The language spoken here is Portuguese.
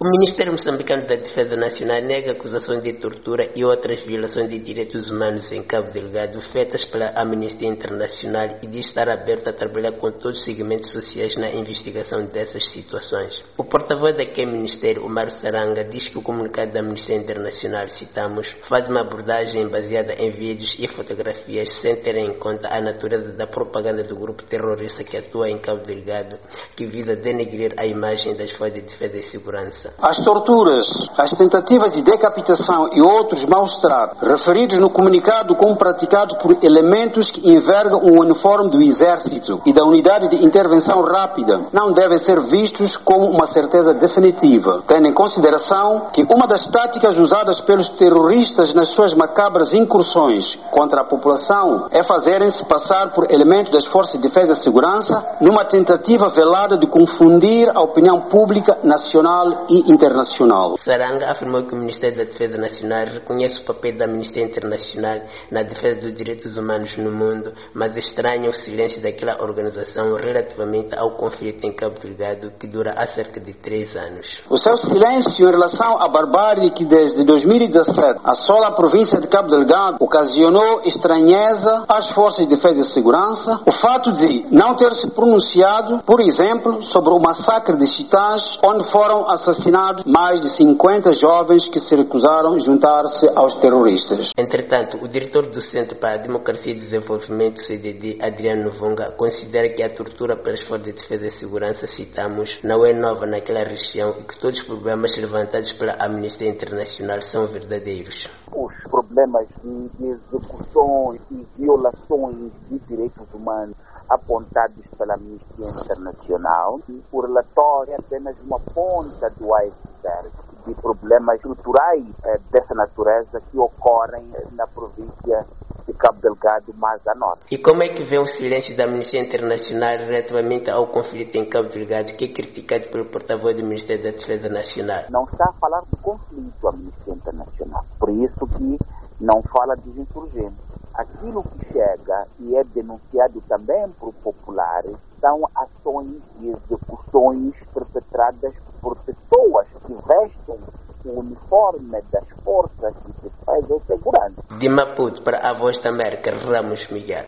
O Ministério Moçambicano da Defesa Nacional nega acusações de tortura e outras violações de direitos humanos em Cabo Delgado feitas pela Amnistia Internacional e diz estar aberto a trabalhar com todos os segmentos sociais na investigação dessas situações. O porta-voz daquele Ministério, Omar Saranga, diz que o comunicado da Amnistia Internacional, citamos, faz uma abordagem baseada em vídeos e fotografias sem ter em conta a natureza da propaganda do grupo terrorista que atua em Cabo Delgado, que visa denegrir a imagem das forças de defesa e segurança. As torturas, as tentativas de decapitação e outros maus-tratos referidos no comunicado como praticados por elementos que envergam o uniforme do Exército e da Unidade de Intervenção Rápida não devem ser vistos como uma certeza definitiva, tendo em consideração que uma das táticas usadas pelos terroristas nas suas macabras incursões contra a população é fazerem-se passar por elementos das Forças de Defesa e Segurança numa tentativa velada de confundir a opinião pública nacional e internacional. Saranga afirmou que o Ministério da Defesa Nacional reconhece o papel da Amnistia Internacional na defesa dos direitos humanos no mundo, mas estranha o silêncio daquela organização relativamente ao conflito em Cabo Delgado, que dura há cerca de 3 anos. O seu silêncio em relação à barbárie que desde 2017 assola a província de Cabo Delgado ocasionou estranheza às Forças de Defesa e Segurança, o fato de não ter se pronunciado, por exemplo, sobre o massacre de Chitãs, onde foram assassinados mais de 50 jovens que se recusaram a juntar-se aos terroristas. Entretanto, o diretor do Centro para a Democracia e Desenvolvimento, CDD, Adriano Vonga, considera que a tortura pelas Forças de Defesa e Segurança, citamos, não é nova naquela região e que todos os problemas levantados pela Amnistia Internacional são verdadeiros. Os problemas de execuções e violações de direitos humanos apontados pela Amnistia Internacional, o relatório é apenas uma ponta do iceberg de problemas estruturais dessa natureza que ocorrem na província de Cabo Delgado mais a norte. E como é que vê o silêncio da Amnistia Internacional relativamente ao conflito em Cabo Delgado, que é criticado pelo porta-voz do Ministério da Defesa Nacional? Não está a falar do conflito a Amnistia Internacional, por isso que não fala dos insurgentes. Aquilo que chega e é denunciado também por populares são ações e execuções perpetradas por pessoas que vestem o uniforme das forças de defesa e segurança. De Maputo para a Voz da América, Ramos Miguel.